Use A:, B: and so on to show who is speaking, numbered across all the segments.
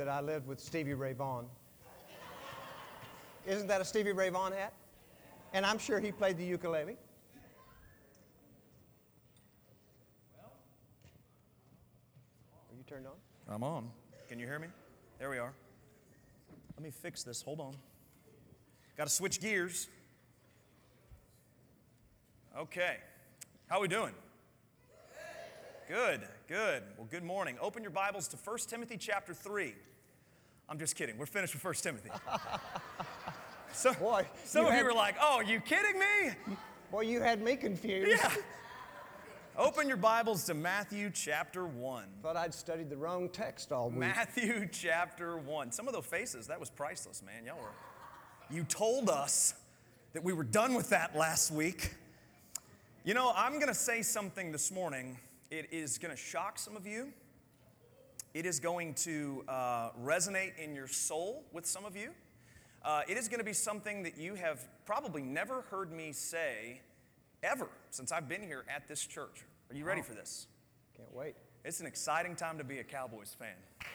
A: that I lived with Stevie Ray Vaughan. Isn't that a Stevie Ray Vaughan hat? And I'm sure he played the ukulele. Are you turned on?
B: I'm on. Can you hear me? There we are. Let me fix this. Hold on. Got to switch gears. Okay. How are we doing? Good, good. Well, good morning. Open your Bibles to 1 Timothy chapter 3. I'm just kidding. We're finished with 1 Timothy. Some of you were like, oh, are you kidding me?
A: Boy, you had me confused.
B: Yeah. Open your Bibles to Matthew chapter 1.
A: Thought I'd studied the wrong text all week.
B: Matthew chapter 1. Some of those faces, that was priceless, man. You told us that we were done with that last week. You know, I'm going to say something this morning. It is going to shock some of you. It is going to resonate in your soul with some of you. It is going to be something that you have probably never heard me say ever since I've been here at this church. Are you ready for this?
A: Can't wait.
B: It's an exciting time to be a Cowboys fan.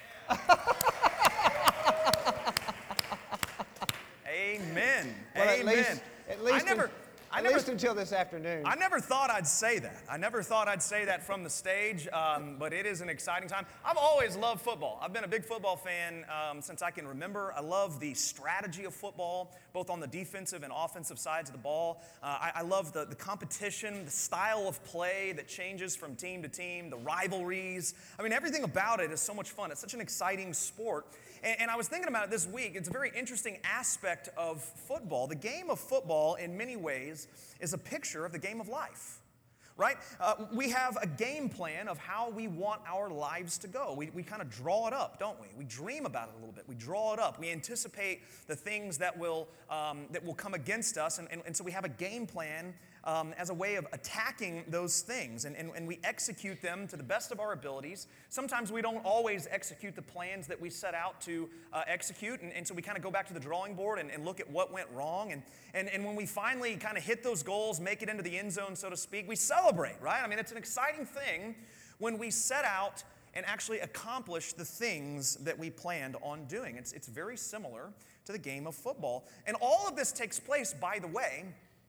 B: Amen.
A: Well,
B: Amen.
A: At least until this afternoon.
B: I never thought I'd say that. I never thought I'd say that from the stage, but it is an exciting time. I've always loved football. I've been a big football fan since I can remember. I love the strategy of football, both on the defensive and offensive sides of the ball. I love the competition, the style of play that changes from team to team, the rivalries. I mean, everything about it is so much fun. It's such an exciting sport. And I was thinking about it this week. It's a very interesting aspect of football. The game of football, in many ways, is a picture of the game of life, right? We have a game plan of how we want our lives to go. We kind of draw it up, don't we? We dream about it a little bit. We draw it up. We anticipate the things that will come against us, and so we have a game plan as a way of attacking those things, and we execute them to the best of our abilities. Sometimes we don't always execute the plans that we set out to execute, and so we kind of go back to the drawing board and look at what went wrong, and when we finally kind of hit those goals, make it into the end zone, so to speak, we celebrate, right? I mean, it's an exciting thing when we set out and actually accomplish the things that we planned on doing. It's very similar to the game of football, and all of this takes place, by the way,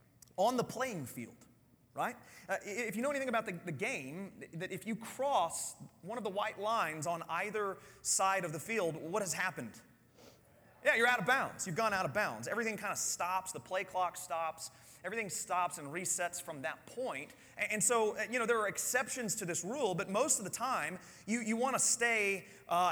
B: on the playing field, right? If you know anything about the game, that if you cross one of the white lines on either side of the field, what has happened? Yeah, you're out of bounds. You've gone out of bounds. Everything kind of stops. The play clock stops. Everything stops and resets from that point. And so, there are exceptions to this rule, but most of the time, you want to stay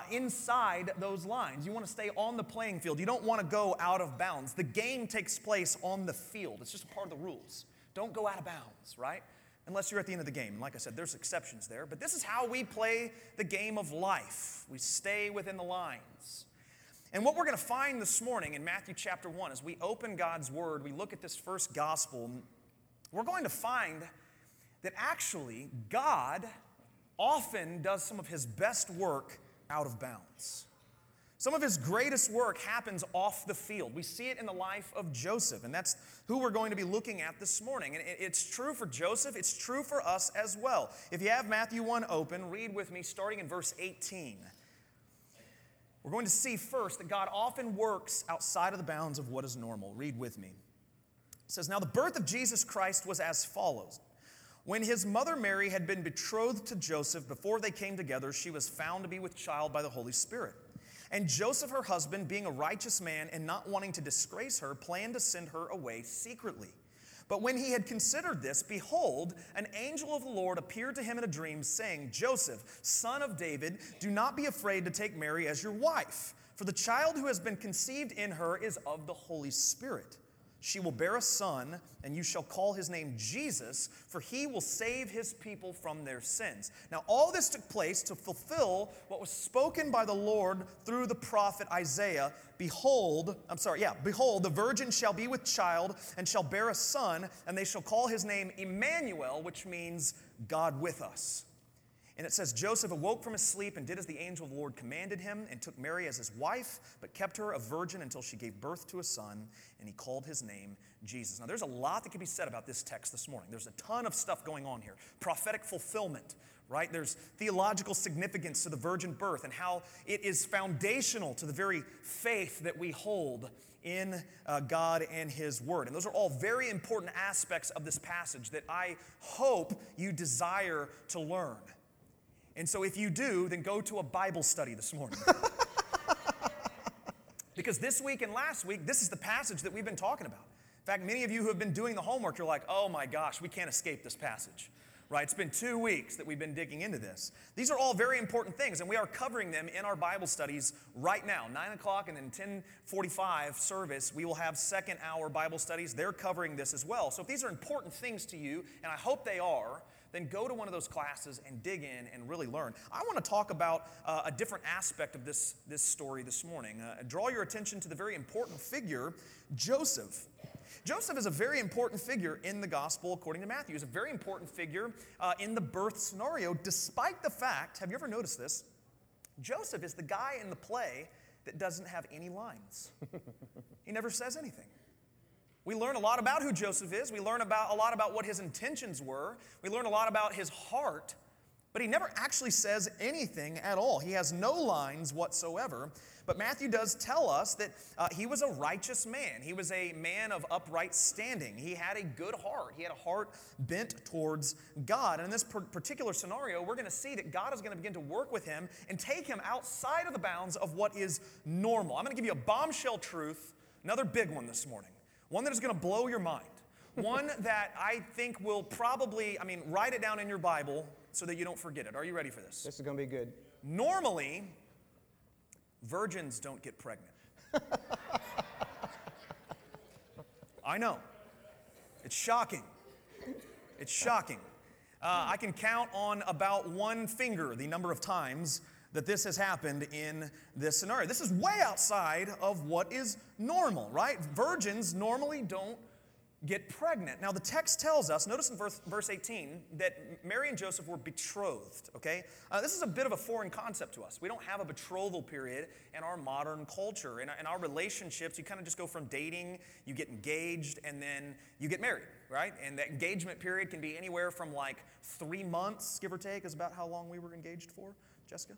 B: inside those lines. You want to stay on the playing field. You don't want to go out of bounds. The game takes place on the field. It's just a part of the rules. Don't go out of bounds, right? Unless you're at the end of the game. And like I said, there's exceptions there. But this is how we play the game of life. We stay within the lines. And what we're going to find this morning in Matthew chapter 1, as we open God's Word, we look at this first gospel, we're going to find that actually God often does some of His best work out of bounds. Some of His greatest work happens off the field. We see it in the life of Joseph, and that's who we're going to be looking at this morning. And it's true for Joseph, it's true for us as well. If you have Matthew 1 open, read with me starting in verse 18. We're going to see first that God often works outside of the bounds of what is normal. Read with me. It says, "Now the birth of Jesus Christ was as follows. When his mother Mary had been betrothed to Joseph, before they came together, she was found to be with child by the Holy Spirit. And Joseph, her husband, being a righteous man and not wanting to disgrace her, planned to send her away secretly. But when he had considered this, behold, an angel of the Lord appeared to him in a dream, saying, Joseph, son of David, do not be afraid to take Mary as your wife, for the child who has been conceived in her is of the Holy Spirit. She will bear a son, and you shall call his name Jesus, for he will save his people from their sins." Now, all this took place to fulfill what was spoken by the Lord through the prophet Isaiah. Behold, the virgin shall be with child and shall bear a son, and they shall call his name Emmanuel, which means God with us. And it says, Joseph awoke from his sleep and did as the angel of the Lord commanded him and took Mary as his wife, but kept her a virgin until she gave birth to a son, and he called his name Jesus. Now, there's a lot that can be said about this text this morning. There's a ton of stuff going on here. Prophetic fulfillment, right? There's theological significance to the virgin birth and how it is foundational to the very faith that we hold in God and His Word. And those are all very important aspects of this passage that I hope you desire to learn. And so if you do, then go to a Bible study this morning. Because this week and last week, this is the passage that we've been talking about. In fact, many of you who have been doing the homework, you're like, oh my gosh, we can't escape this passage. Right? It's been 2 weeks that we've been digging into this. These are all very important things, and we are covering them in our Bible studies right now. 9 o'clock and then 10:45 service, we will have second hour Bible studies. They're covering this as well. So if these are important things to you, and I hope they are, then go to one of those classes and dig in and really learn. I want to talk about a different aspect of this story this morning. Draw your attention to the very important figure, Joseph. Joseph is a very important figure in the gospel according to Matthew. He's a very important figure in the birth scenario, despite the fact, have you ever noticed this? Joseph is the guy in the play that doesn't have any lines. He never says anything. We learn a lot about who Joseph is. We learn a lot about what his intentions were. We learn a lot about his heart. But he never actually says anything at all. He has no lines whatsoever. But Matthew does tell us that he was a righteous man. He was a man of upright standing. He had a good heart. He had a heart bent towards God. And in this particular scenario, we're going to see that God is going to begin to work with him and take him outside of the bounds of what is normal. I'm going to give you a bombshell truth, another big one this morning, one that is going to blow your mind, one that I think will probably, write it down in your Bible so that you don't forget it. Are you ready for this?
A: This is going to be good.
B: Normally, virgins don't get pregnant. I know. It's shocking. It's shocking. I can count on about one finger the number of times that this has happened in this scenario. This is way outside of what is normal, right? Virgins normally don't get pregnant. Now, the text tells us, notice in verse 18, that Mary and Joseph were betrothed, okay? This is a bit of a foreign concept to us. We don't have a betrothal period in our modern culture. In our relationships, you kind of just go from dating, you get engaged, and then you get married, right? And that engagement period can be anywhere from like 3 months, give or take, is about how long we were engaged for, Jessica?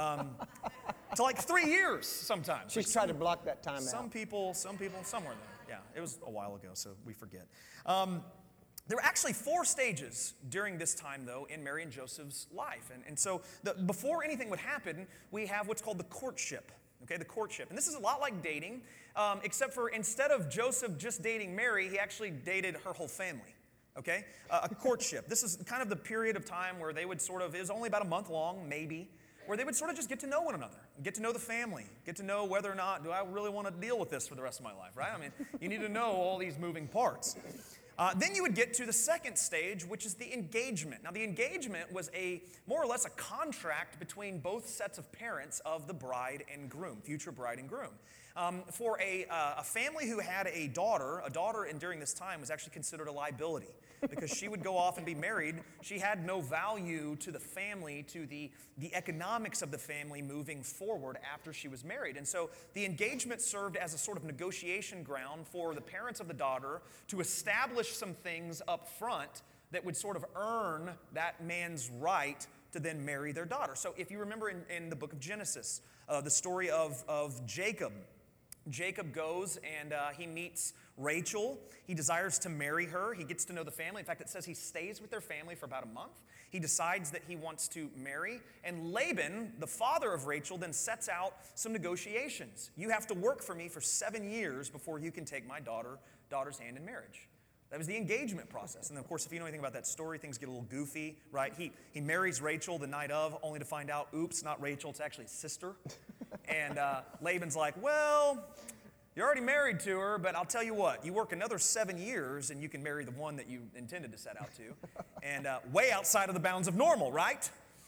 B: To like 3 years sometimes.
A: She's trying to block that time out.
B: Some people, somewhere there. Yeah, it was a while ago, so we forget. There were actually 4 stages during this time, though, in Mary and Joseph's life. And so before anything would happen, we have what's called the courtship. Okay, the courtship. And this is a lot like dating, except for instead of Joseph just dating Mary, he actually dated her whole family. Okay? A courtship. This is kind of the period of time where they would it was only about a month long, maybe, where they would sort of just get to know one another, get to know the family, get to know whether or not, do I really want to deal with this for the rest of my life, right? You need to know all these moving parts. Then you would get to the second stage, which is the engagement. Now, the engagement was more or less a contract between both sets of parents of the bride and groom, future bride and groom. For a family who had a daughter during this time was actually considered a liability because she would go off and be married. She had no value to the family, to the economics of the family moving forward after she was married. And so the engagement served as a sort of negotiation ground for the parents of the daughter to establish some things up front that would sort of earn that man's right to then marry their daughter. So if you remember in the book of Genesis, the story of Jacob. Jacob goes and he meets Rachel. He desires to marry her. He gets to know the family. In fact, it says he stays with their family for about a month. He decides that he wants to marry. And Laban, the father of Rachel, then sets out some negotiations. You have to work for me for 7 years before you can take my daughter's hand in marriage. That was the engagement process. And of course, if you know anything about that story, things get a little goofy, right? He marries Rachel the night of, only to find out, oops, not Rachel, it's actually his sister. And Laban's like, well, you're already married to her, but I'll tell you what, you work another 7 years and you can marry the one that you intended to set out to. And way outside of the bounds of normal, right?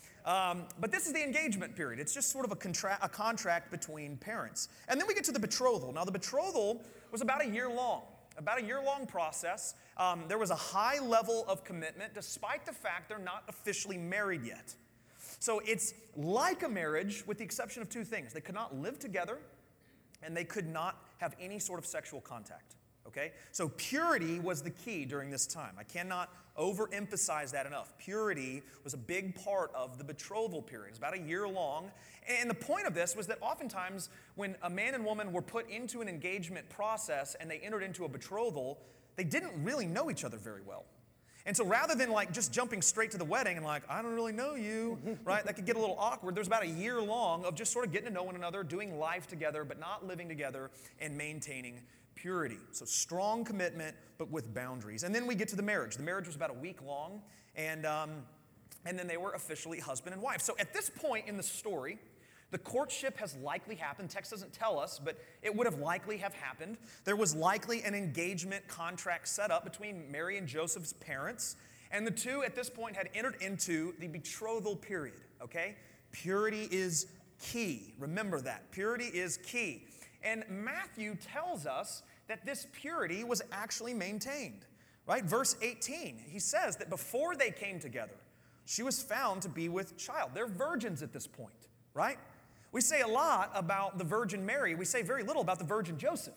B: But this is the engagement period. It's just sort of a contract between parents. And then we get to the betrothal. Now, the betrothal was about a year long. About a year-long process. There was a high level of commitment, despite the fact they're not officially married yet. So it's like a marriage with the exception of two things. They could not live together, and they could not have any sort of sexual contact. Okay? So purity was the key during this time. I cannot overemphasize that enough. Purity was a big part of the betrothal period. It's about a year long. And the point of this was that oftentimes when a man and woman were put into an engagement process and they entered into a betrothal, they didn't really know each other very well. And so rather than like just jumping straight to the wedding and like, I don't really know you, right? That could get a little awkward. There's about a year long of just sort of getting to know one another, doing life together, but not living together and maintaining purity. So strong commitment, but with boundaries. And then we get to the marriage. The marriage was about a week long, and then they were officially husband and wife. So at this point in the story, the courtship has likely happened. Text doesn't tell us, but it would have likely have happened. There was likely an engagement contract set up between Mary and Joseph's parents, and the two at this point had entered into the betrothal period, okay? Purity is key. Remember that. Purity is key. And Matthew tells us that this purity was actually maintained, right? Verse 18, he says that before they came together, she was found to be with child. They're virgins at this point, right? We say a lot about the Virgin Mary. We say very little about the Virgin Joseph.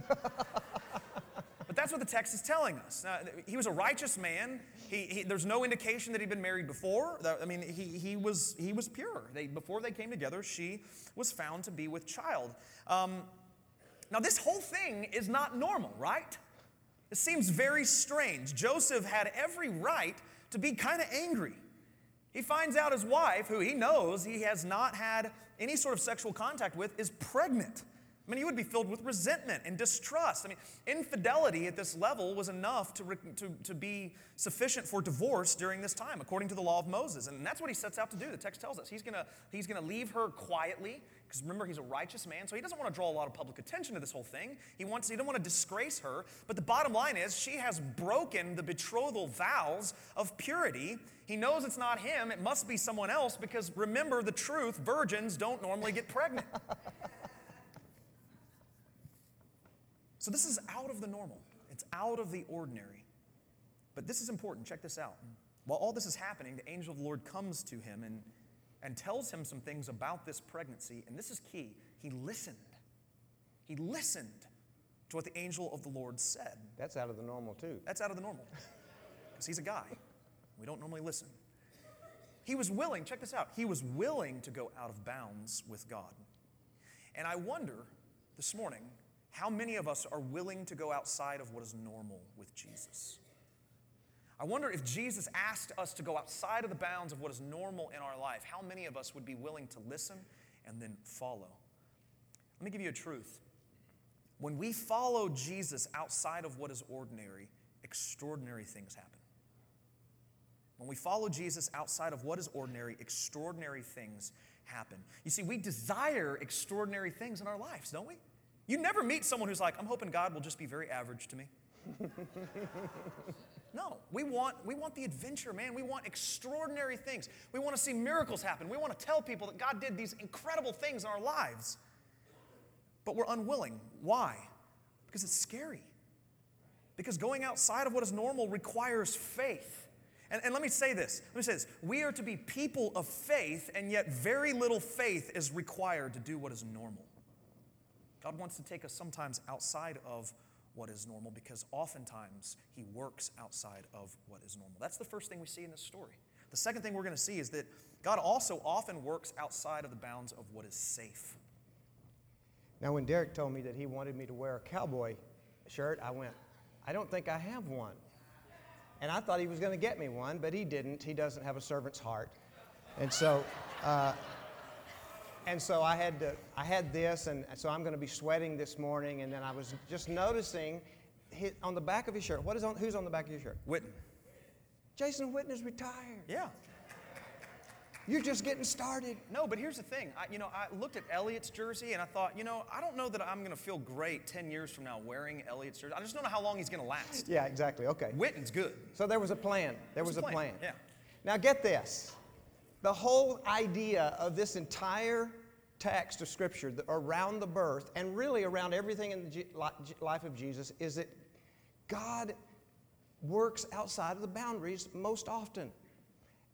B: But that's what the text is telling us. Now, he was a righteous man. There's no indication that he'd been married before. I mean, he was pure. Before they came together, she was found to be with child. Now, this whole thing is not normal, right? It seems very strange. Joseph had every right to be kind of angry. He finds out his wife, who he knows he has not had any sort of sexual contact with, is pregnant. I mean, he would be filled with resentment and distrust. I mean, infidelity at this level was enough to be sufficient for divorce during this time, according to the law of Moses. And that's what he sets out to do. The text tells us he's gonna leave her quietly, because remember, he's a righteous man, so he doesn't want to draw a lot of public attention to this whole thing. He don't want to disgrace her. But the bottom line is, she has broken the betrothal vows of purity. He knows it's not him. It must be someone else, because remember the truth, virgins don't normally get pregnant. So this is out of the normal. It's out of the ordinary. But this is important. Check this out. While all this is happening, the angel of the Lord comes to him and tells him some things about this pregnancy. And this is key. He listened. He listened to what the angel of the Lord said.
A: That's out of the normal, too.
B: That's out of the normal. Because he's a guy. We don't normally listen. He was willing, check this out, he was willing to go out of bounds with God. And I wonder this morning, how many of us are willing to go outside of what is normal with Jesus? I wonder if Jesus asked us to go outside of the bounds of what is normal in our life, how many of us would be willing to listen and then follow? Let me give you a truth. When we follow Jesus outside of what is ordinary, extraordinary things happen. When we follow Jesus outside of what is ordinary, extraordinary things happen. You see, we desire extraordinary things in our lives, don't we? You never meet someone who's like, I'm hoping God will just be very average to me. No, we want the adventure, man. We want extraordinary things. We want to see miracles happen. We want to tell people that God did these incredible things in our lives. But we're unwilling. Why? Because it's scary. Because going outside of what is normal requires faith. And let me say this. We are to be people of faith, and yet very little faith is required to do what is normal. God wants to take us sometimes outside of what is normal, because oftentimes he works outside of what is normal. That's the first thing we see in this story. The second thing we're going to see is that God also often works outside of the bounds of what is safe.
A: Now, when Derek told me that he wanted me to wear a cowboy shirt, I went, I don't think I have one. And I thought he was going to get me one, but he didn't. He doesn't have a servant's heart. And so I had this, and so I'm going to be sweating this morning. And then I was just noticing on the back of his shirt. Who's on the back of your shirt?
B: Witten.
A: Jason Witten is retired.
B: Yeah.
A: You're just getting started.
B: No, but here's the thing. I looked at Elliot's jersey, and I thought, I don't know that I'm going to feel great 10 years from now wearing Elliot's jersey. I just don't know how long he's going to last.
A: Yeah, exactly. Okay.
B: Witten's good.
A: So there was a plan. There was a plan.
B: Yeah.
A: Now get this. The whole idea of this entire text of Scripture around the birth, and really around everything in the life of Jesus, is that God works outside of the boundaries most often.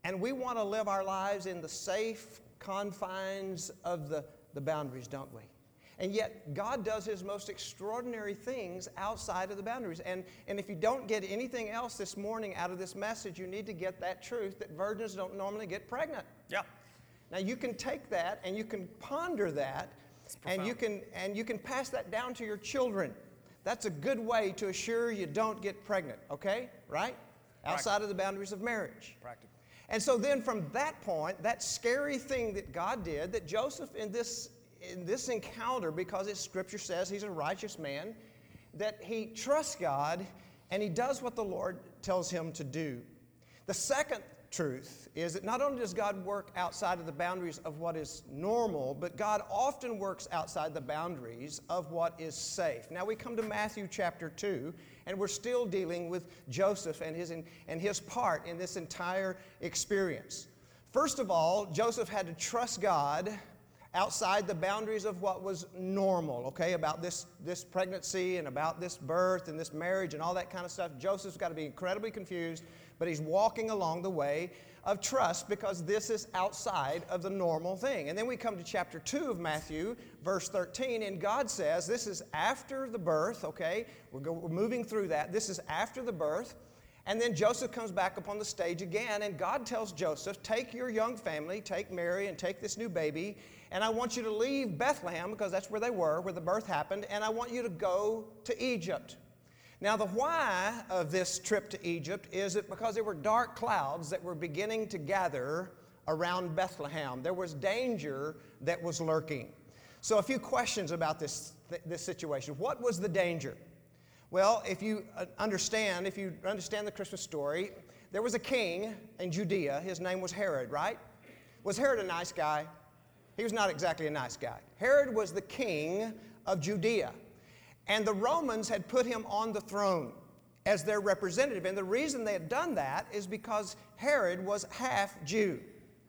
A: And we want to live our lives in the safe confines of the boundaries, don't we? And yet, God does His most extraordinary things outside of the boundaries. And if you don't get anything else this morning out of this message, you need to get that truth that virgins don't normally get pregnant.
B: Yeah.
A: Now, you can take that and you can ponder that, and you can pass that down to your children. That's a good way to assure you don't get pregnant, okay? Right? Outside of the boundaries of marriage.
B: Practical.
A: And so then from that point, that scary thing that God did, that Joseph in this encounter, because His Scripture says he's a righteous man, that he trusts God and he does what the Lord tells him to do. The second truth is that not only does God work outside of the boundaries of what is normal, but God often works outside the boundaries of what is safe. Now we come to Matthew chapter 2, and we're still dealing with Joseph and his part in this entire experience. First of all, Joseph had to trust God outside the boundaries of what was normal, okay, about this pregnancy and about this birth and this marriage and all that kind of stuff. Joseph's got to be incredibly confused, but he's walking along the way of trust because this is outside of the normal thing. And then we come to chapter 2 of Matthew, verse 13, and God says, this is after the birth, okay? We're moving through that. This is after the birth. And then Joseph comes back up on the stage again, and God tells Joseph, take your young family, take Mary and take this new baby, and I want you to leave Bethlehem, because that's where they were, where the birth happened, and I want you to go to Egypt. Now, the why of this trip to Egypt is that because there were dark clouds that were beginning to gather around Bethlehem. There was danger that was lurking. So a few questions about this situation. What was the danger? Well, if you understand the Christmas story, there was a king in Judea. His name was Herod, right? Was Herod a nice guy? He was not exactly a nice guy. Herod was the king of Judea. And the Romans had put him on the throne as their representative. And the reason they had done that is because Herod was half Jew.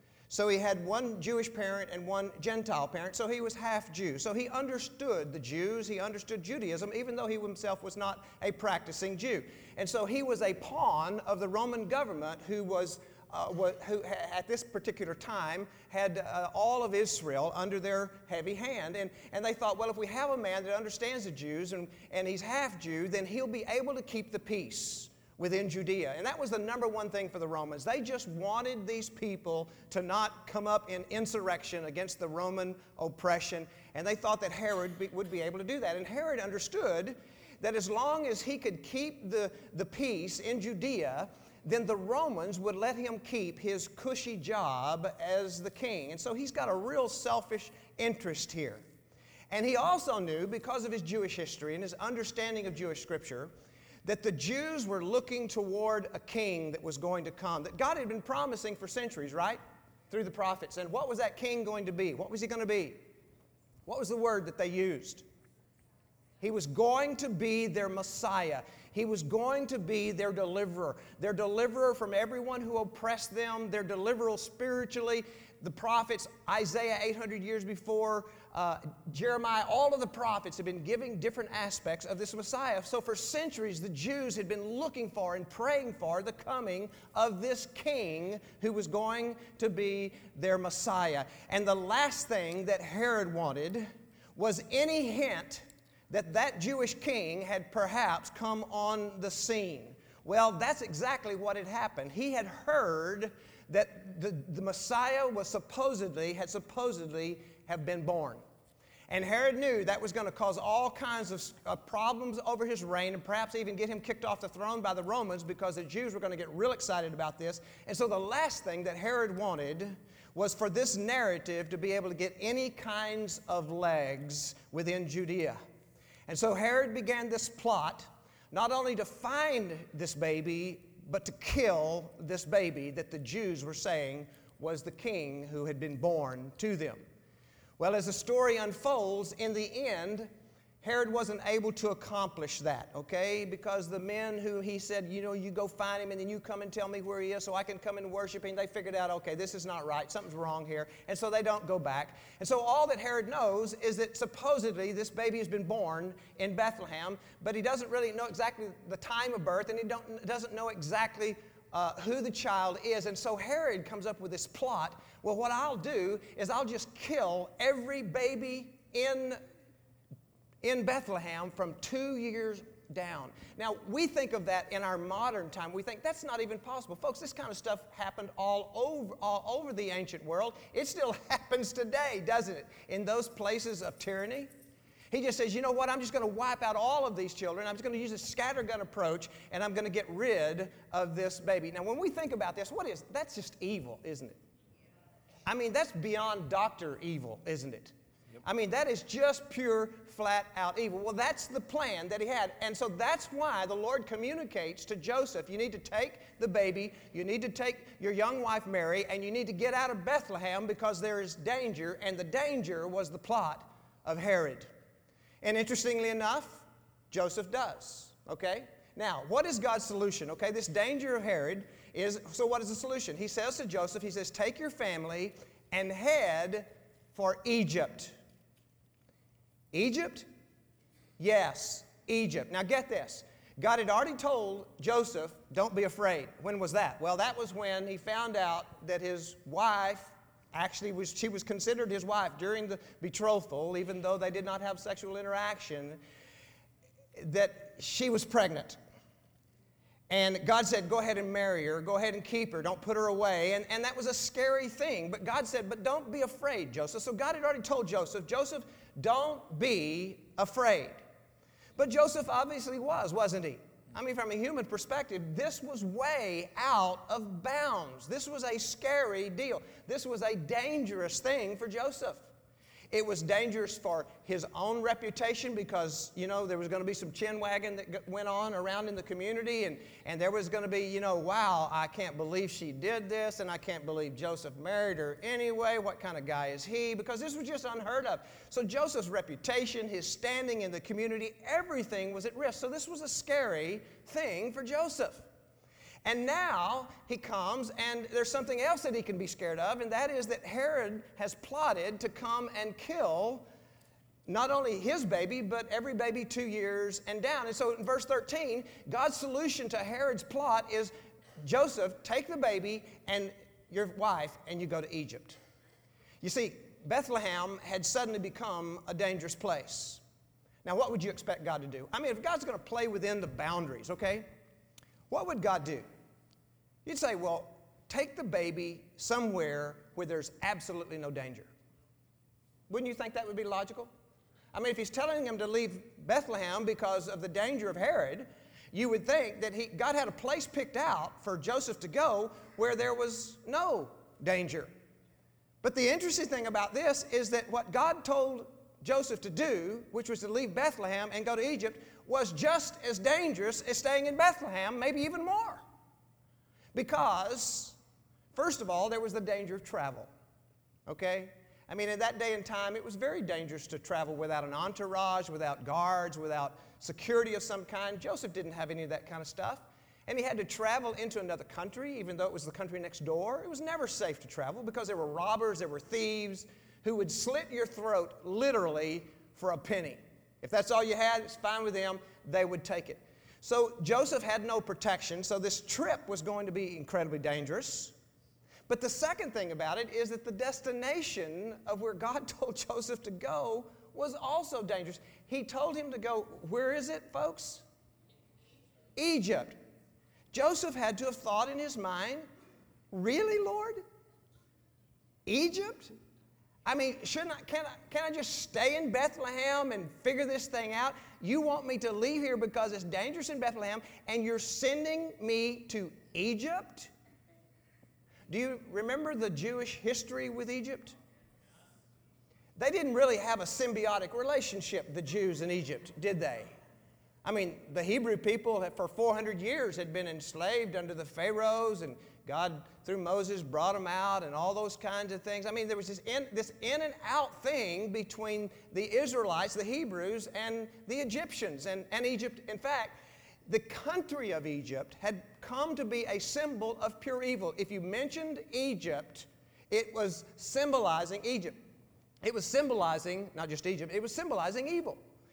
A: So he had one Jewish parent and one Gentile parent, so he was half Jew. So he understood the Jews, he understood Judaism, even though he himself was not a practicing Jew. And so he was a pawn of the Roman government who at this particular time had all of Israel under their heavy hand. And they thought, well, if we have a man that understands the Jews and he's half Jew, then he'll be able to keep the peace within Judea. And that was the number one thing for the Romans. They just wanted these people to not come up in insurrection against the Roman oppression. And they thought that Herod would be able to do that. And Herod understood that as long as he could keep the peace in Judea, then the Romans would let him keep his cushy job as the king. And so he's got a real selfish interest here. And he also knew, because of his Jewish history and his understanding of Jewish scripture, that the Jews were looking toward a king that was going to come, that God had been promising for centuries, right? Through the prophets. And what was that king going to be? What was he going to be? What was the word that they used? He was going to be their Messiah. He was going to be their deliverer from everyone who oppressed them, their deliverer spiritually. The prophets, Isaiah 800 years before, Jeremiah, all of the prophets have been giving different aspects of this Messiah. So for centuries, the Jews had been looking for and praying for the coming of this king who was going to be their Messiah. And the last thing that Herod wanted was any hint that Jewish king had perhaps come on the scene. Well, that's exactly what had happened. He had heard that the Messiah had supposedly have been born. And Herod knew that was going to cause all kinds of problems over his reign, and perhaps even get him kicked off the throne by the Romans, because the Jews were going to get real excited about this. And so the last thing that Herod wanted was for this narrative to be able to get any kinds of legs within Judea. And so Herod began this plot, not only to find this baby, but to kill this baby that the Jews were saying was the king who had been born to them. Well, as the story unfolds, in the end, Herod wasn't able to accomplish that, okay? Because the men who he said, you go find him and then you come and tell me where he is so I can come and worship him, they figured out, okay, this is not right, something's wrong here, and so they don't go back. And so all that Herod knows is that supposedly this baby has been born in Bethlehem, but he doesn't really know exactly the time of birth, and he doesn't know exactly who the child is. And so Herod comes up with this plot. Well, what I'll do is I'll just kill every baby in Bethlehem from 2 years down. Now, we think of that in our modern time. We think that's not even possible. Folks, this kind of stuff happened all over the ancient world. It still happens today, doesn't it? In those places of tyranny. He just says, you know what, I'm just going to wipe out all of these children. I'm just going to use a scattergun approach, and I'm going to get rid of this baby. Now, when we think about this, that's just evil, isn't it? I mean, that's beyond doctor evil, isn't it? I mean, that is just pure, flat-out evil. Well, that's the plan that he had. And so that's why the Lord communicates to Joseph, you need to take the baby, you need to take your young wife Mary, and you need to get out of Bethlehem because there is danger, and the danger was the plot of Herod. And interestingly enough, Joseph does, okay? Now, what is God's solution? Okay, this danger of Herod is, so what is the solution? He says to Joseph, he says, take your family and head for Egypt. Egypt? Yes, Egypt. Now get this. God had already told Joseph, don't be afraid. When was that? Well, that was when he found out that his wife, she was considered his wife during the betrothal, even though they did not have sexual interaction, that she was pregnant. And God said, go ahead and marry her, go ahead and keep her, don't put her away. And that was a scary thing. But God said, but don't be afraid, Joseph. So God had already told Joseph, don't be afraid. But Joseph obviously wasn't he? I mean, from a human perspective, this was way out of bounds. This was a scary deal. This was a dangerous thing for Joseph. It was dangerous for his own reputation because, there was going to be some chin wagging that went on around in the community, and there was going to be, wow, I can't believe she did this, and I can't believe Joseph married her anyway. What kind of guy is he? Because this was just unheard of. So Joseph's reputation, his standing in the community, everything was at risk. So this was a scary thing for Joseph. And now he comes, and there's something else that he can be scared of, and that is that Herod has plotted to come and kill not only his baby, but every baby 2 years and down. And so in verse 13, God's solution to Herod's plot is, Joseph, take the baby and your wife, and you go to Egypt. You see, Bethlehem had suddenly become a dangerous place. Now, what would you expect God to do? I mean, if God's going to play within the boundaries, okay, what would God do? You'd say, well, take the baby somewhere where there's absolutely no danger. Wouldn't you think that would be logical? I mean, if he's telling him to leave Bethlehem because of the danger of Herod, you would think that God had a place picked out for Joseph to go where there was no danger. But the interesting thing about this is that what God told Joseph to do, which was to leave Bethlehem and go to Egypt, was just as dangerous as staying in Bethlehem, maybe even more. Because, first of all, there was the danger of travel, okay? I mean, in that day and time, it was very dangerous to travel without an entourage, without guards, without security of some kind. Joseph didn't have any of that kind of stuff. And he had to travel into another country, even though it was the country next door. It was never safe to travel because there were robbers, there were thieves who would slit your throat literally for a penny. If that's all you had, it's fine with them. They would take it. So Joseph had no protection, so this trip was going to be incredibly dangerous. But the second thing about it is that the destination of where God told Joseph to go was also dangerous. He told him to go, where is it, folks? Egypt. Joseph had to have thought in his mind, really, Lord? Egypt? I mean, can I just stay in Bethlehem and figure this thing out? You want me to leave here because it's dangerous in Bethlehem, and you're sending me to Egypt? Do you remember the Jewish history with Egypt? They didn't really have a symbiotic relationship, the Jews in Egypt, did they? I mean, the Hebrew people for 400 years had been enslaved under the pharaohs, and God, through Moses, brought them out and all those kinds of things. I mean, there was this in and out thing between the Israelites, the Hebrews, and the Egyptians and Egypt. In fact, the country of Egypt had come to be a symbol of pure evil. If you mentioned Egypt, it was symbolizing Egypt. It was symbolizing, not just Egypt, it was symbolizing evil.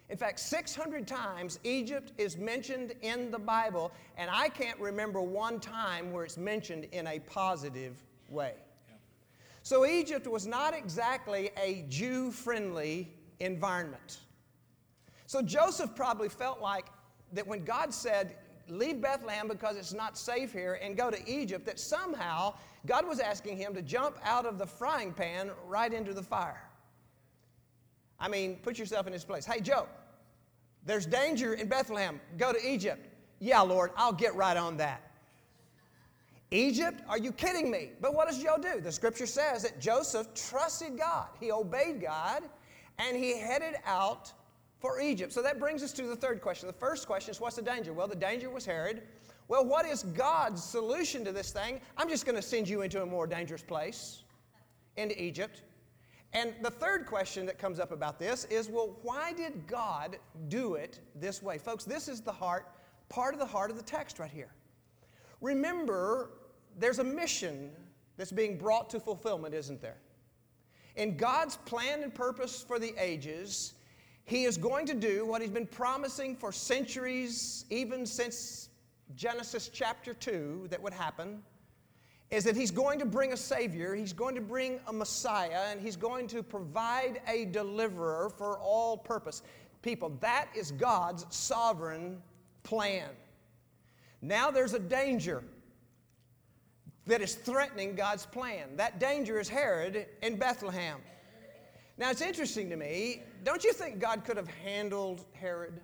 A: In fact, 600 times Egypt is mentioned in the Bible, and I can't remember one time where it's mentioned in a positive way. Yeah. So Egypt was not exactly a Jew-friendly environment. So Joseph probably felt like that when God said, leave Bethlehem because it's not safe here and go to Egypt, that somehow God was asking him to jump out of the frying pan right into the fire. I mean, put yourself in his place. Hey, Joe, there's danger in Bethlehem. Go to Egypt. Yeah, Lord, I'll get right on that. Egypt? Are you kidding me? But what does Joe do? The scripture says that Joseph trusted God. He obeyed God, and he headed out for Egypt. So that brings us to the third question. The first question is, what's the danger? Well, the danger was Herod. Well, what is God's solution to this thing? I'm just going to send you into a more dangerous place, into Egypt. And the third question that comes up about this is, well, why did God do it this way? Folks, this is the heart, part of the heart of the text right here. Remember, there's a mission that's being brought to fulfillment, isn't there? In God's plan and purpose for the ages, He is going to do what He's been promising for centuries, even since Genesis chapter 2, that would happen, is that He's going to bring a Savior, He's going to bring a Messiah, and He's going to provide a deliverer for all purpose. People, that is God's sovereign plan. Now there's a danger that is threatening God's plan. That danger is Herod in Bethlehem. Now it's interesting to me, don't you think God could have handled Herod?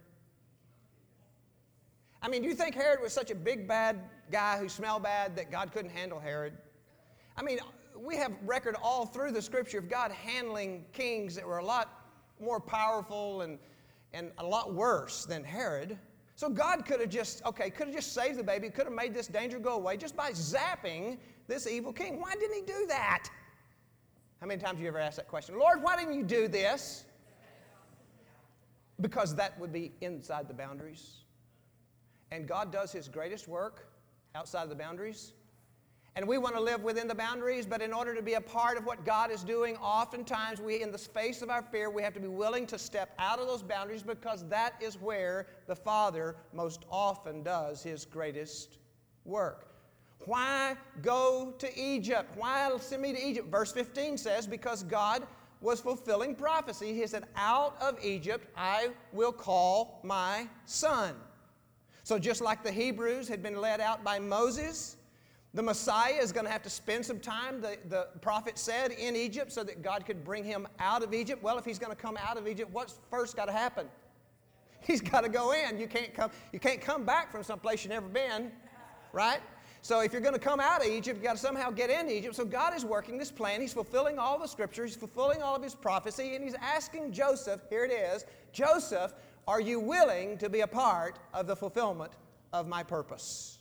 A: I mean, do you think Herod was such a big, bad guy who smelled bad that God couldn't handle Herod? I mean, we have record all through the Scripture of God handling kings that were a lot more powerful and a lot worse than Herod. So God could have just saved the baby, could have made this danger go away just by zapping this evil king. Why didn't He do that? How many times have you ever asked that question? Lord, why didn't you do this? Because that would be inside the boundaries. And God does His greatest work outside of the boundaries. And we want to live within the boundaries, but in order to be a part of what God is doing, oftentimes in the face of our fear, we have to be willing to step out of those boundaries, because that is where the Father most often does His greatest work. Why go to Egypt? Why send me to Egypt? Verse 15 says, because God was fulfilling prophecy. He said, out of Egypt I will call my son. So just like the Hebrews had been led out by Moses, the Messiah is going to have to spend some time, the prophet said, in Egypt so that God could bring him out of Egypt. Well, if he's going to come out of Egypt, what's first got to happen? He's got to go in. You can't come back from someplace you've never been, right? So if you're going to come out of Egypt, you've got to somehow get into Egypt. So God is working this plan. He's fulfilling all the Scripture. He's fulfilling all of His prophecy. And He's asking Joseph, here it is, Joseph, are you willing to be a part of the fulfillment of my purpose?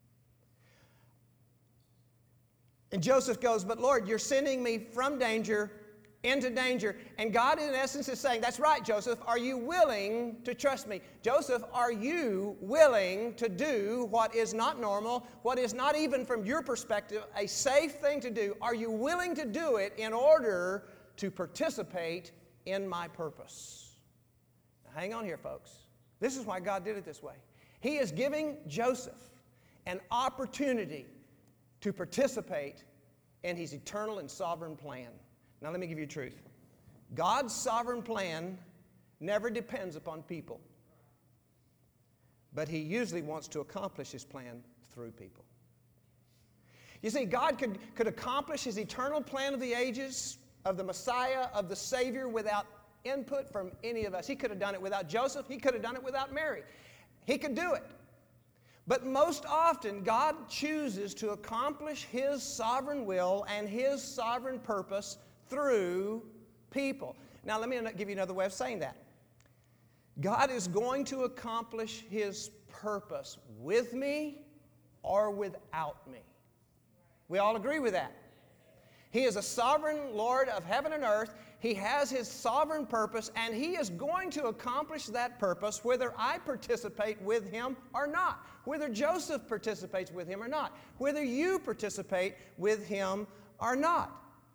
A: And Joseph goes, but Lord, you're sending me from danger into danger. And God, in essence, is saying, that's right, Joseph. Are you willing to trust me? Joseph, are you willing to do what is not normal, what is not even from your perspective a safe thing to do? Are you willing to do it in order to participate in my purpose? Now, hang on here, folks. This is why God did it this way. He is giving Joseph an opportunity to participate in His eternal and sovereign plan. Now let me give you the truth. God's sovereign plan never depends upon people. But He usually wants to accomplish His plan through people. You see, God could accomplish His eternal plan of the ages, of the Messiah, of the Savior, without input from any of us. He could have done it without Joseph. He could have done it without Mary. He could do it. But most often, God chooses to accomplish His sovereign will and His sovereign purpose through people. Now, let me give you another way of saying that. God is going to accomplish His purpose with me or without me. We all agree with that. He is a sovereign Lord of heaven and earth. He has His sovereign purpose, and He is going to accomplish that purpose whether I participate with Him or not, whether Joseph participates with Him or not, whether you participate with Him or not.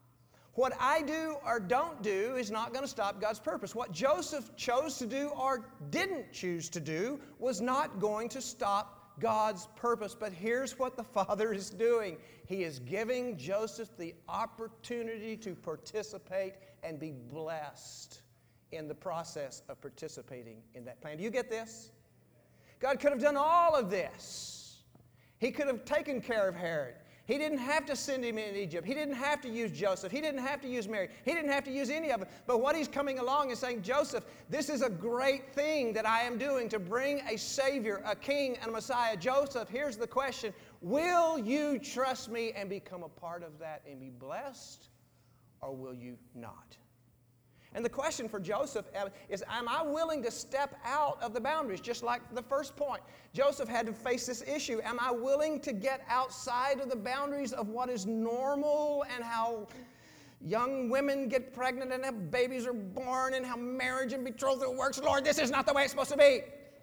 A: What I do or don't do is not going to stop God's purpose. What Joseph chose to do or didn't choose to do was not going to stop God's purpose. But here's what the Father is doing. He is giving Joseph the opportunity to participate and be blessed in the process of participating in that plan. Do you get this? God could have done all of this. He could have taken care of Herod. He didn't have to send him in Egypt. He didn't have to use Joseph. He didn't have to use Mary. He didn't have to use any of them. But what he's coming along is saying, Joseph, this is a great thing that I am doing to bring a Savior, a King, and a Messiah. Joseph, here's the question. Will you trust me and become a part of that and be blessed? Or will you not? And the question for Joseph is, am I willing to step out of the boundaries? Just like the first point. Joseph had to face this issue. Am I willing to get outside of the boundaries of what is normal and how young women get pregnant and how babies are born and how marriage and betrothal works? Lord, this is not the way it's supposed to be.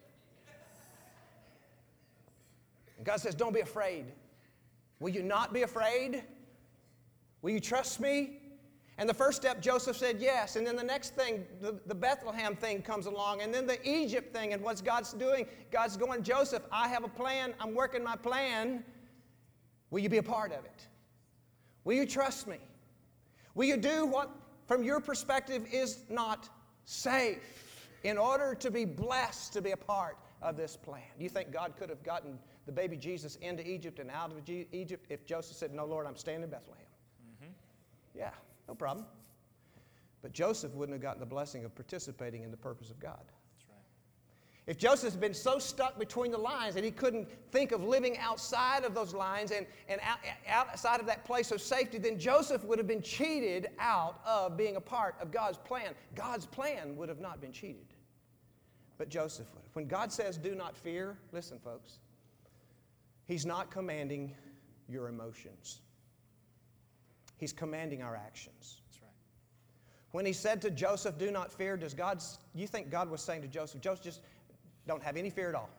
A: And God says, don't be afraid. Will you not be afraid? Will you trust me? And the first step, Joseph said yes. And then the next thing, the Bethlehem thing comes along. And then the Egypt thing. And what's God's doing? God's going, Joseph, I have a plan. I'm working my plan. Will you be a part of it? Will you trust me? Will you do what, from your perspective, is not safe in order to be blessed to be a part of this plan? Do you think God could have gotten the baby Jesus into Egypt and out of Egypt if Joseph said, no, Lord, I'm staying in Bethlehem? Mm-hmm. Yeah. No problem. But Joseph wouldn't have gotten the blessing of participating in the purpose of God.
B: That's right.
A: If Joseph had been so stuck between the lines that he couldn't think of living outside of those lines and outside of that place of safety, then Joseph would have been cheated out of being a part of God's plan. God's plan would have not been cheated. But Joseph would have. When God says, do not fear, listen, folks, He's not commanding your emotions. He's commanding our actions.
B: That's right.
A: When he said to Joseph, do not fear, you think God was saying to Joseph, just don't have any fear at all?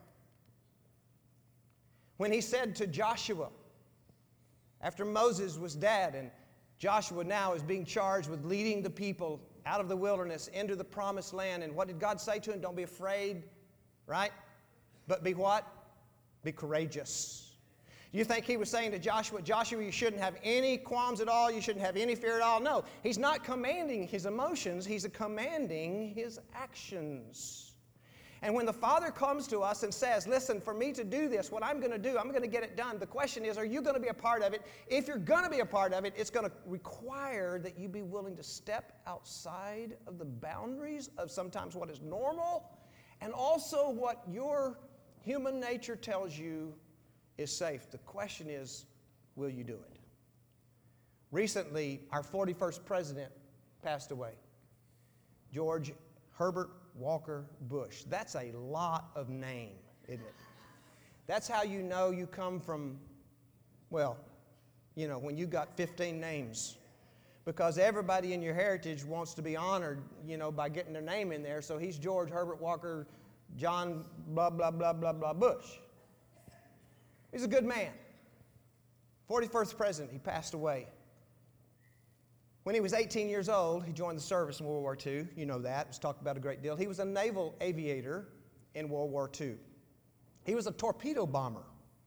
A: When he said to Joshua, after Moses was dead and Joshua now is being charged with leading the people out of the wilderness into the promised land, and what did God say to him? Don't be afraid, right? But be what? Be courageous. You think he was saying to Joshua, you shouldn't have any qualms at all, you shouldn't have any fear at all? No, he's not commanding his emotions, he's commanding his actions. And when the Father comes to us and says, listen, for me to do this, what I'm going to do, I'm going to get it done. The question is, are you going to be a part of it? If you're going to be a part of it, it's going to require that you be willing to step outside of the boundaries of sometimes what is normal and also what your human nature tells you is safe. The question is, will you do it? Recently, our 41st president passed away, George Herbert Walker Bush. That's a lot of name, isn't it? That's how you know you come from, well, you know, when you got 15 names. Because everybody in your heritage wants to be honored, you know, by getting their name in there. So he's George Herbert Walker, John, blah, blah, blah, blah, blah, Bush. He's a good man. 41st president, he passed away. When he was 18 years old, he joined the service in World War II. You know that. It's talked about a great deal. He was a naval aviator in World War II. He was a torpedo bomber.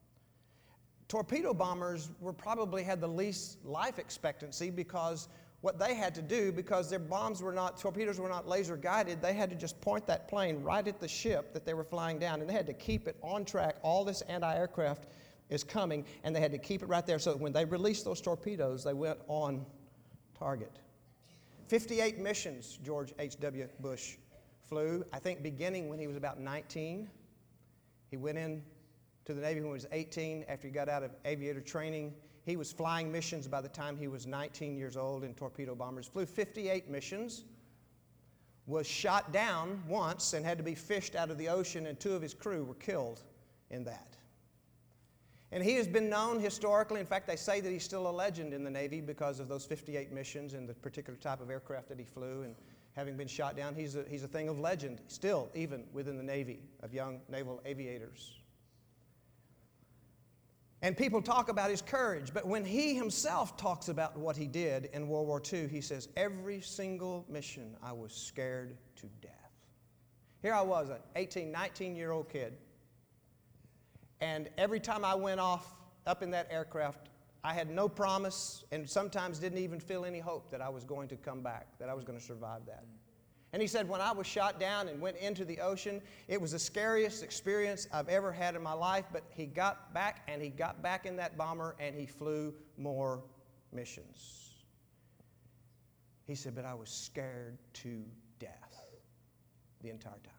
A: Torpedo bombers probably had the least life expectancy because what they had to do, because their torpedoes were not laser guided, they had to just point that plane right at the ship that they were flying down, and they had to keep it on track. All this anti-aircraft is coming, and they had to keep it right there so that when they released those torpedoes, they went on target. 58 missions George H.W. Bush flew, I think beginning when he was about 19. He went in to the Navy when he was 18 after he got out of aviator training. He was flying missions by the time he was 19 years old in torpedo bombers. Flew 58 missions, was shot down once and had to be fished out of the ocean, and 2 of his crew were killed in that. And he has been known historically. In fact, they say that he's still a legend in the Navy because of those 58 missions and the particular type of aircraft that he flew. And having been shot down, he's a thing of legend still, even within the Navy, of young naval aviators. And people talk about his courage, but when he himself talks about what he did in World War II, he says, every single mission I was scared to death. Here I was, an 18, 19-year-old kid, and every time I went off up in that aircraft, I had no promise and sometimes didn't even feel any hope that I was going to come back, that I was going to survive that. And he said, when I was shot down and went into the ocean, it was the scariest experience I've ever had in my life, but he got back and he got back in that bomber and he flew more missions. He said, but I was scared to death the entire time.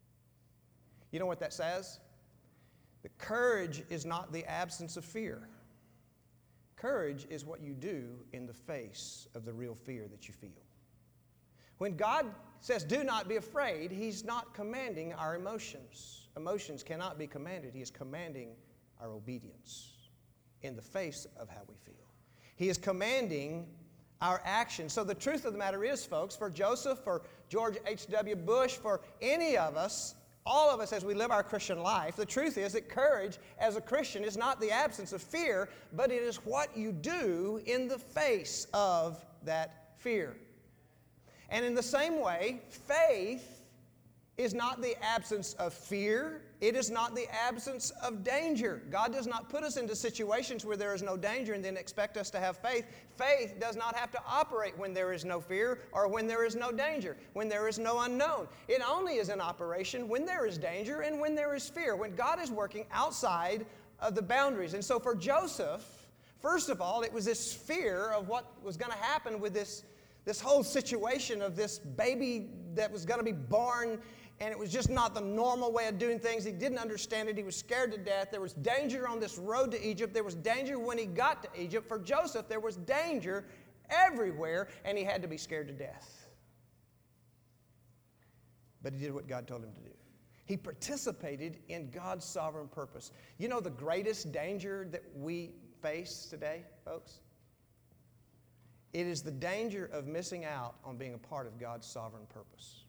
A: You know what that says? The courage is not the absence of fear. Courage is what you do in the face of the real fear that you feel. When God says, do not be afraid, He's not commanding our emotions. Emotions cannot be commanded. He is commanding our obedience in the face of how we feel. He is commanding our actions. So the truth of the matter is, folks, for Joseph, for George H.W. Bush, for any of us, all of us as we live our Christian life, the truth is that courage as a Christian is not the absence of fear, but it is what you do in the face of that fear. And in the same way, faith is not the absence of fear. It is not the absence of danger. God does not put us into situations where there is no danger and then expect us to have faith. Faith does not have to operate when there is no fear or when there is no danger, when there is no unknown. It only is in operation when there is danger and when there is fear, when God is working outside of the boundaries. And so for Joseph, first of all, it was this fear of what was going to happen with this whole situation of this baby that was going to be born, and it was just not the normal way of doing things. He didn't understand it. He was scared to death. There was danger on this road to Egypt. There was danger when he got to Egypt. For Joseph, there was danger everywhere, and he had to be scared to death. But he did what God told him to do. He participated in God's sovereign purpose. You know the greatest danger that we face today, folks? It is the danger of missing out on being a part of God's sovereign purpose.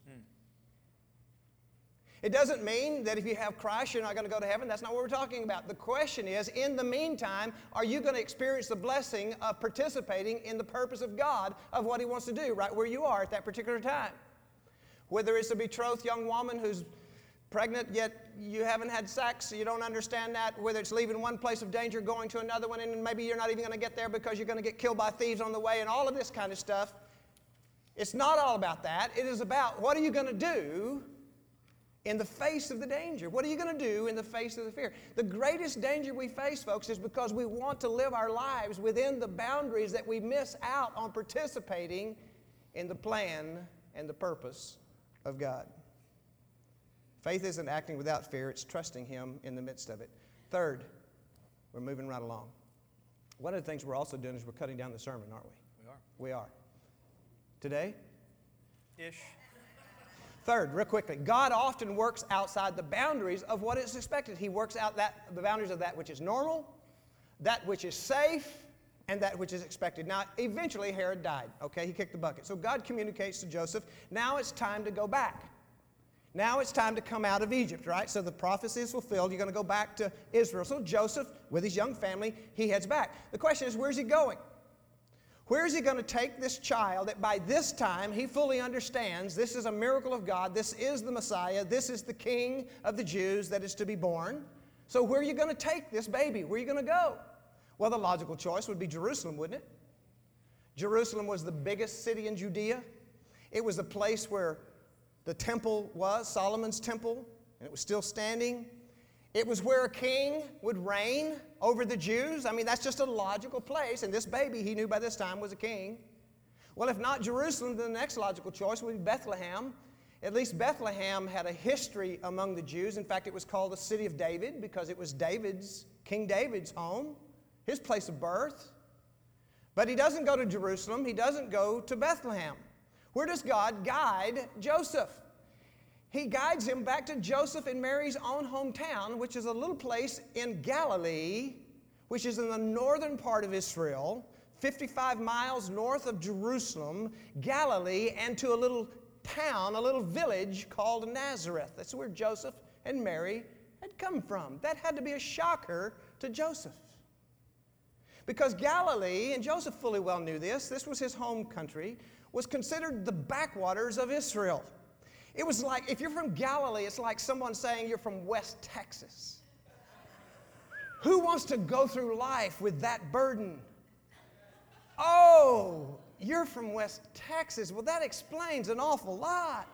A: It doesn't mean that if you have Christ, you're not going to go to heaven. That's not what we're talking about. The question is, in the meantime, are you going to experience the blessing of participating in the purpose of God, of what He wants to do right where you are at that particular time? Whether it's a betrothed young woman who's pregnant, yet you haven't had sex, so you don't understand that. Whether it's leaving one place of danger, going to another one, and maybe you're not even going to get there because you're going to get killed by thieves on the way, and all of this kind of stuff. It's not all about that. It is about what are you going to do in the face of the danger? What are you going to do in the face of the fear? The greatest danger we face, folks, is because we want to live our lives within the boundaries that we miss out on participating in the plan and the purpose of God. Faith isn't acting without fear. It's trusting Him in the midst of it. Third, we're moving right along. One of the things we're also doing is we're cutting down the sermon, aren't we? We are. Today?
B: Ish.
A: Third, real quickly, God often works outside the boundaries of what is expected. He works out the boundaries of that which is normal, that which is safe, and that which is expected. Now, eventually Herod died, okay? He kicked the bucket. So God communicates to Joseph, now it's time to go back. Now it's time to come out of Egypt, right? So the prophecy is fulfilled. You're going to go back to Israel. So Joseph, with his young family, he heads back. The question is, where's he going? Where is he going to take this child that by this time he fully understands this is a miracle of God, this is the Messiah, this is the King of the Jews that is to be born? So where are you going to take this baby? Where are you going to go? Well, the logical choice would be Jerusalem, wouldn't it? Jerusalem was the biggest city in Judea. It was the place where the temple was, Solomon's temple, and it was still standing. It was where a king would reign over the Jews. I mean, that's just a logical place, and this baby, he knew by this time, was a king. Well, if not Jerusalem, then the next logical choice would be Bethlehem. At least Bethlehem had a history among the Jews. In fact, it was called the city of David because it was King David's home, his place of birth. But he doesn't go to Jerusalem. He doesn't go to Bethlehem. Where does God guide Joseph? He guides him back to Joseph and Mary's own hometown, which is a little place in Galilee, which is in the northern part of Israel, 55 miles north of Jerusalem, Galilee, and to a little town, a little village called Nazareth. That's where Joseph and Mary had come from. That had to be a shocker to Joseph. Because Galilee, and Joseph fully well knew this was his home country, was considered the backwaters of Israel. It was like, if you're from Galilee, it's like someone saying you're from West Texas. Who wants to go through life with that burden? Oh, you're from West Texas. Well, that explains an awful lot.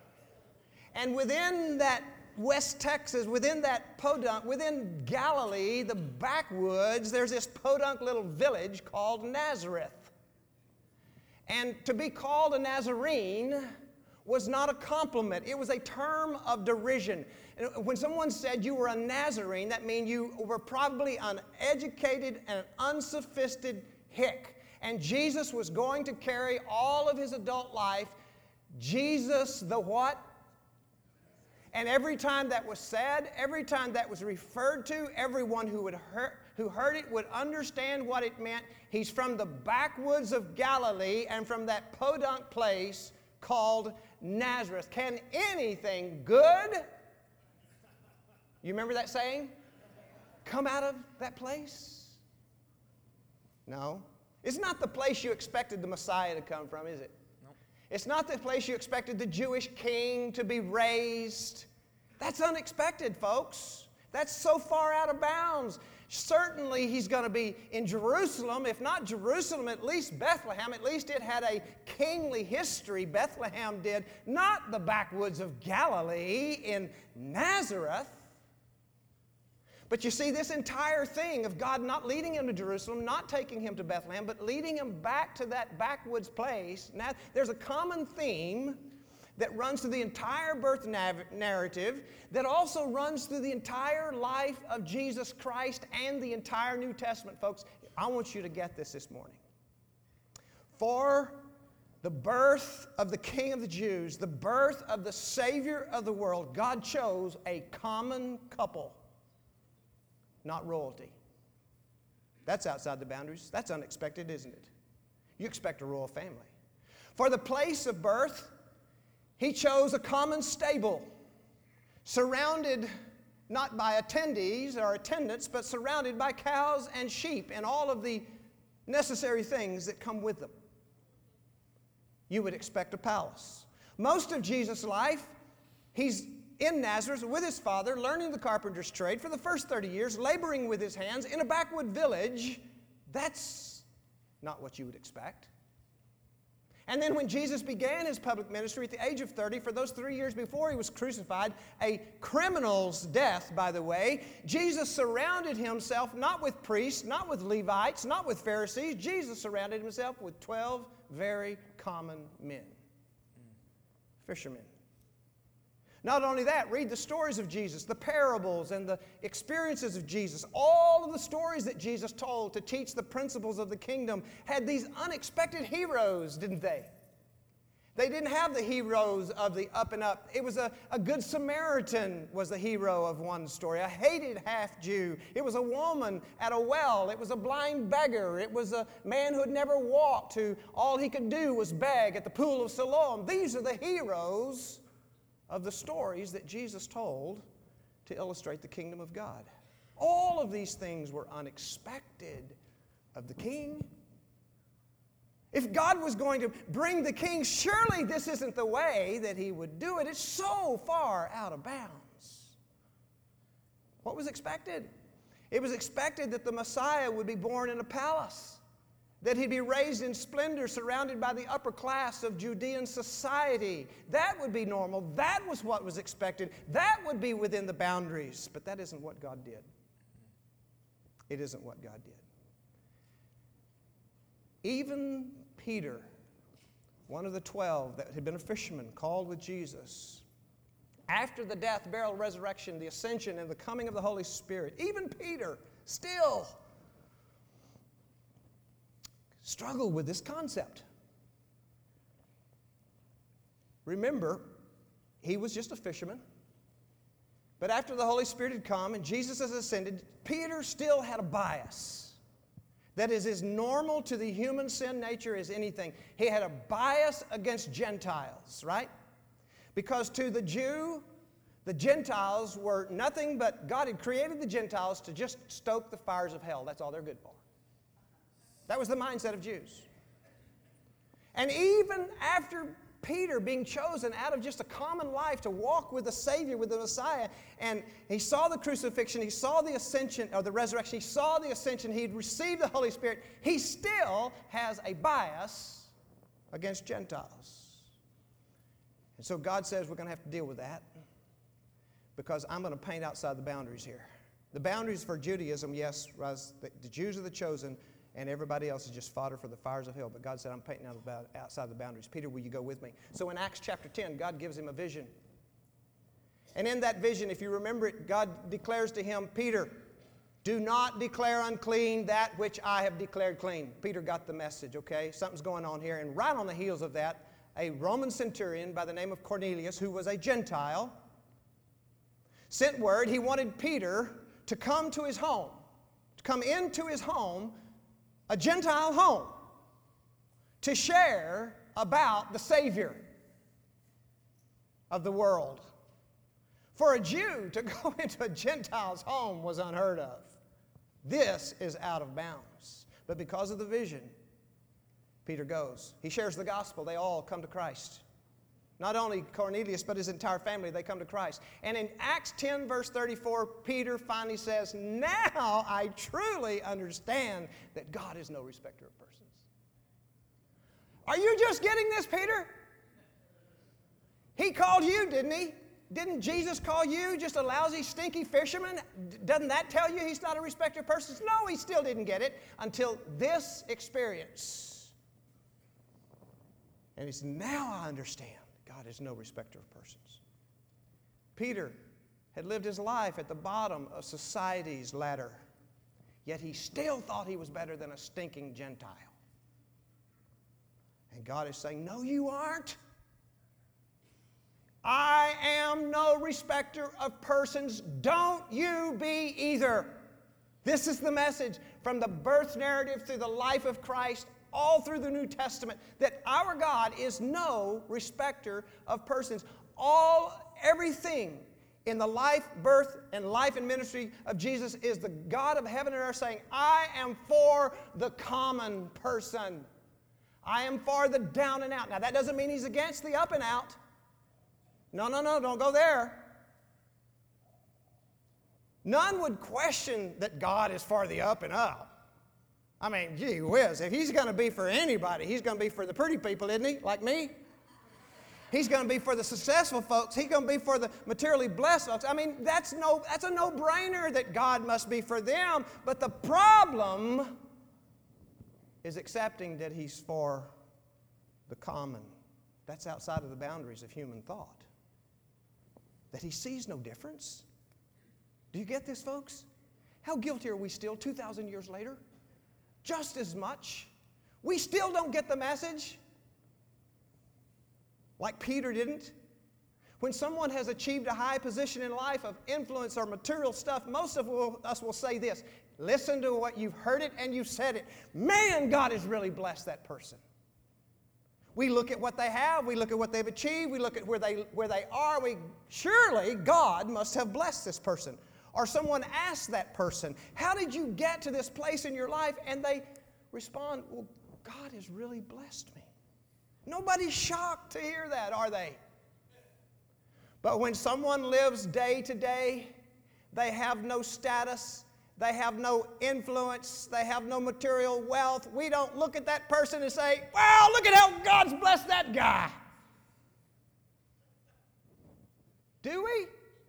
A: And within that West Texas, within that podunk, within Galilee, the backwoods, there's this podunk little village called Nazareth. And to be called a Nazarene was not a compliment. It was a term of derision. And when someone said you were a Nazarene, that means you were probably uneducated and unsophisticated hick. And Jesus was going to carry all of his adult life, Jesus the what? And every time that was said, every time that was referred to, everyone who heard it would understand what it meant. He's from the backwoods of Galilee and from that podunk place called Nazareth. Can anything good, you remember that saying, come out of that place? No. It's not the place you expected the Messiah to come from, is it? Nope. It's not the place you expected the Jewish king to be raised. That's unexpected, folks. That's so far out of bounds. Certainly he's going to be in Jerusalem. If not Jerusalem, at least Bethlehem. At least it had a kingly history. Bethlehem did. Not the backwoods of Galilee in Nazareth. But you see, this entire thing of God not leading him to Jerusalem, not taking him to Bethlehem, but leading him back to that backwoods place. Now, there's a common theme that runs through the entire birth narrative, that also runs through the entire life of Jesus Christ and the entire New Testament. Folks, I want you to get this morning. For the birth of the King of the Jews, the birth of the Savior of the world, God chose a common couple, not royalty. That's outside the boundaries. That's unexpected, isn't it? You expect a royal family. For the place of birth, he chose a common stable, surrounded not by attendees or attendants, but surrounded by cows and sheep and all of the necessary things that come with them. You would expect a palace. Most of Jesus' life, he's in Nazareth with his father, learning the carpenter's trade for the first 30 years, laboring with his hands in a backwood village. That's not what you would expect. And then when Jesus began his public ministry at the age of 30, for those 3 years before he was crucified, a criminal's death, by the way, Jesus surrounded himself not with priests, not with Levites, not with Pharisees. Jesus surrounded himself with 12 very common men, fishermen. Not only that, read the stories of Jesus, the parables and the experiences of Jesus. All of the stories that Jesus told to teach the principles of the kingdom had these unexpected heroes, didn't they? They didn't have the heroes of the up and up. It was a good Samaritan was the hero of one story, a hated half-Jew. It was a woman at a well. It was a blind beggar. It was a man who had never walked, who all he could do was beg at the pool of Siloam. These are the heroes of the stories that Jesus told to illustrate the kingdom of God. All of these things were unexpected of the king. If God was going to bring the king, surely this isn't the way that he would do it. It's so far out of bounds. What was expected? It was expected that the Messiah would be born in a palace, that he'd be raised in splendor surrounded by the upper class of Judean society. That would be normal. That was what was expected. That would be within the boundaries. But that isn't what God did. It isn't what God did. Even Peter, one of the 12 that had been a fisherman called with Jesus, after the death, burial, resurrection, the ascension, and the coming of the Holy Spirit, even Peter still struggle with this concept. Remember, he was just a fisherman. But after the Holy Spirit had come and Jesus has ascended, Peter still had a bias that is as normal to the human sin nature as anything. He had a bias against Gentiles, right? Because to the Jew, the Gentiles were nothing but God had created the Gentiles to just stoke the fires of hell. That's all they're good for. That was the mindset of Jews. And even after Peter being chosen out of just a common life to walk with the Savior, with the Messiah, and he saw the crucifixion, he saw the ascension, or the resurrection, he saw the ascension, he'd received the Holy Spirit, he still has a bias against Gentiles. And so God says we're going to have to deal with that, because I'm going to paint outside the boundaries here. The boundaries for Judaism, yes, was the Jews are the chosen, and everybody else is just fodder for the fires of hell. But God said, I'm painting outside the boundaries. Peter, will you go with me? So in Acts chapter 10, God gives him a vision. And in that vision, if you remember it, God declares to him, Peter, do not declare unclean that which I have declared clean. Peter got the message, okay? Something's going on here. And right on the heels of that, a Roman centurion by the name of Cornelius, who was a Gentile, sent word he wanted Peter to come to his home, to come into his home, a Gentile home, to share about the Savior of the world. For a Jew to go into a Gentile's home was unheard of. This is out of bounds. But because of the vision, Peter goes. He shares the gospel. They all come to Christ. Not only Cornelius, but his entire family, they come to Christ. And in Acts 10, verse 34, Peter finally says, now I truly understand that God is no respecter of persons. Are you just getting this, Peter? He called you, didn't he? Didn't Jesus call you just a lousy, stinky fisherman? Doesn't that tell you he's not a respecter of persons? No, he still didn't get it until this experience. And he said, now I understand. God is no respecter of persons. Peter had lived his life at the bottom of society's ladder, yet he still thought he was better than a stinking Gentile. And God is saying, no, you aren't. I am no respecter of persons. Don't you be either. This is the message from the birth narrative through the life of Christ, all through the New Testament, that our God is no respecter of persons. Everything in the life, birth, and life and ministry of Jesus is the God of heaven and earth saying, I am for the common person. I am for the down and out. Now, that doesn't mean he's against the up and out. No, don't go there. None would question that God is for the up and up. I mean, gee whiz, if he's going to be for anybody, he's going to be for the pretty people, isn't he? Like me? He's going to be for the successful folks. He's going to be for the materially blessed folks. I mean, that's a no-brainer that God must be for them. But the problem is accepting that he's for the common. That's outside of the boundaries of human thought. That he sees no difference. Do you get this, folks? How guilty are we still 2,000 years later? Just as much. We still don't get the message. Like Peter didn't. When someone has achieved a high position in life of influence or material stuff, most of us will say this. Listen to what you've heard it and you've said it. Man, God has really blessed that person. We look at what they have. We look at what they've achieved. We look at where they are. Surely God must have blessed this person. Or someone asks that person, how did you get to this place in your life? And they respond, well, God has really blessed me. Nobody's shocked to hear that, are they? But when someone lives day to day, they have no status, they have no influence, they have no material wealth, we don't look at that person and say, wow, look at how God's blessed that guy. Do we?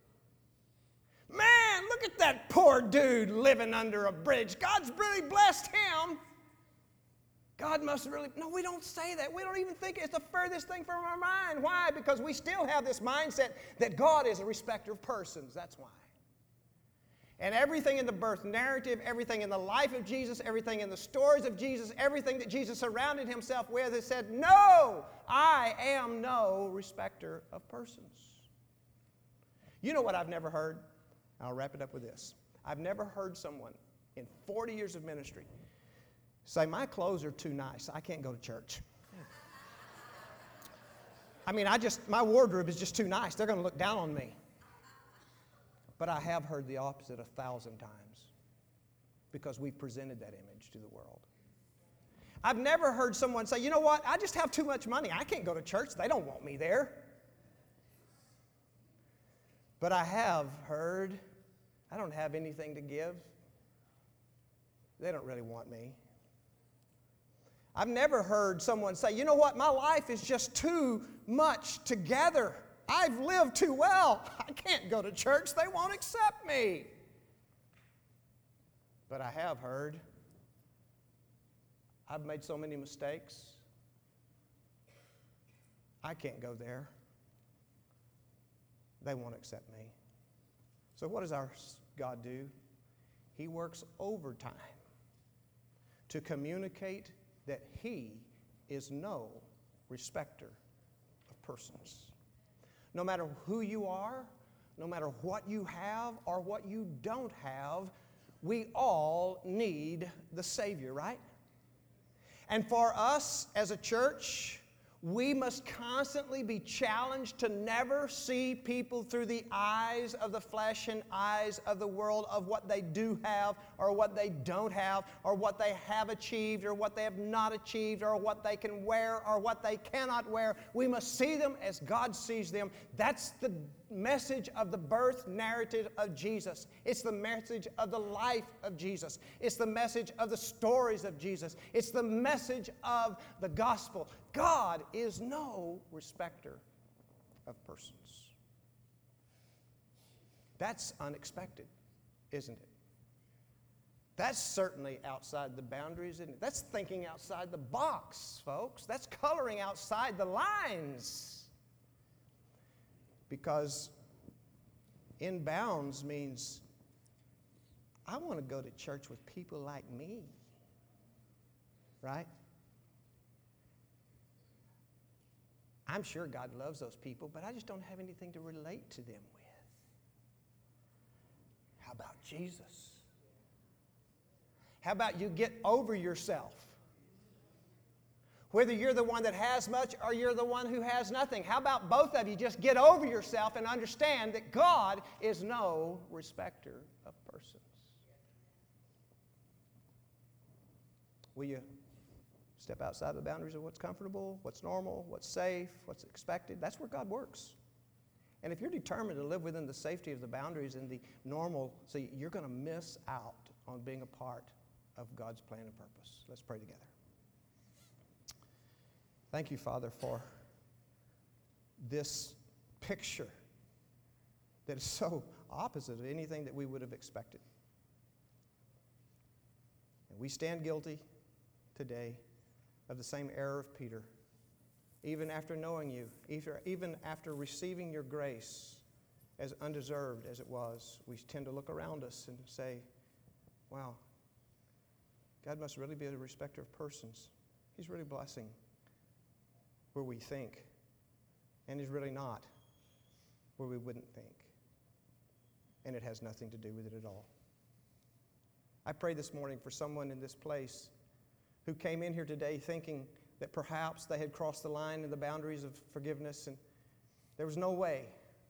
A: Man, look at that poor dude living under a bridge. God's really blessed him. God must really... No, we don't say that. We don't even think it's the furthest thing from our mind. Why? Because we still have this mindset that God is a respecter of persons. That's why. And everything in the birth narrative, everything in the life of Jesus, everything in the stories of Jesus, everything that Jesus surrounded himself with, it said, no, I am no respecter of persons. You know what I've never heard? I'll wrap it up with this. I've never heard someone in 40 years of ministry say, my clothes are too nice. I can't go to church. I mean, my wardrobe is just too nice. They're going to look down on me. But I have heard the opposite 1,000 times because we've presented that image to the world. I've never heard someone say, you know what, I just have too much money. I can't go to church. They don't want me there. But I have heard, I don't have anything to give. They don't really want me. I've never heard someone say, you know what, my life is just too much together. I've lived too well. I can't go to church. They won't accept me. But I have heard, I've made so many mistakes. I can't go there. They won't accept me. So what does our God do? He works overtime to communicate that He is no respecter of persons. No matter who you are, no matter what you have or what you don't have, we all need the Savior, right? And for us as a church, we must constantly be challenged to never see people through the eyes of the flesh and eyes of the world of what they do have or what they don't have or what they have achieved or what they have not achieved or what they can wear or what they cannot wear. We must see them as God sees them. That's the message of the birth narrative of Jesus. It's the message of the life of Jesus. It's the message of the stories of Jesus. It's the message of the gospel. God is no respecter of persons. That's unexpected, isn't it? That's certainly outside the boundaries, isn't it? That's thinking outside the box, folks. That's coloring outside the lines. Because in bounds means I want to go to church with people like me, right? I'm sure God loves those people, but I just don't have anything to relate to them with. How about Jesus? How about you get over yourself? Whether you're the one that has much or you're the one who has nothing. How about both of you just get over yourself and understand that God is no respecter of persons? Will you step outside the boundaries of what's comfortable, what's normal, what's safe, what's expected? That's where God works. And if you're determined to live within the safety of the boundaries and the normal, so you're going to miss out on being a part of God's plan and purpose. Let's pray together. Thank you, Father, for this picture that is so opposite of anything that we would have expected. And we stand guilty today of the same error of Peter. Even after knowing you, even after receiving your grace as undeserved as it was, we tend to look around us and say, wow, God must really be a respecter of persons. He's really blessing where we think, and He's really not where we wouldn't think. And it has nothing to do with it at all. I pray this morning for someone in this place who came in here today thinking that perhaps they had crossed the line in the boundaries of forgiveness and there was no way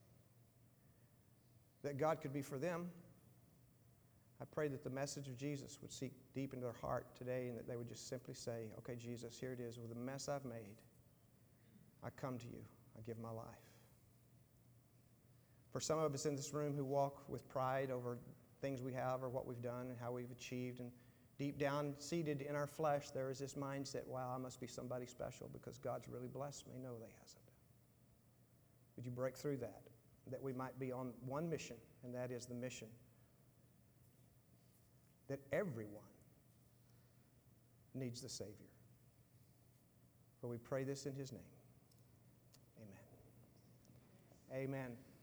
A: that God could be for them. I pray that the message of Jesus would seep deep into their heart today and that they would just simply say, okay, Jesus, here it is with the mess I've made. I come to you. I give my life. For some of us in this room who walk with pride over things we have or what we've done and how we've achieved, and deep down, seated in our flesh, there is this mindset, wow, I must be somebody special because God's really blessed me. No, He hasn't. Would you break through that we might be on one mission, and that is the mission that everyone needs the Savior. For we pray this in His name. Amen. Amen.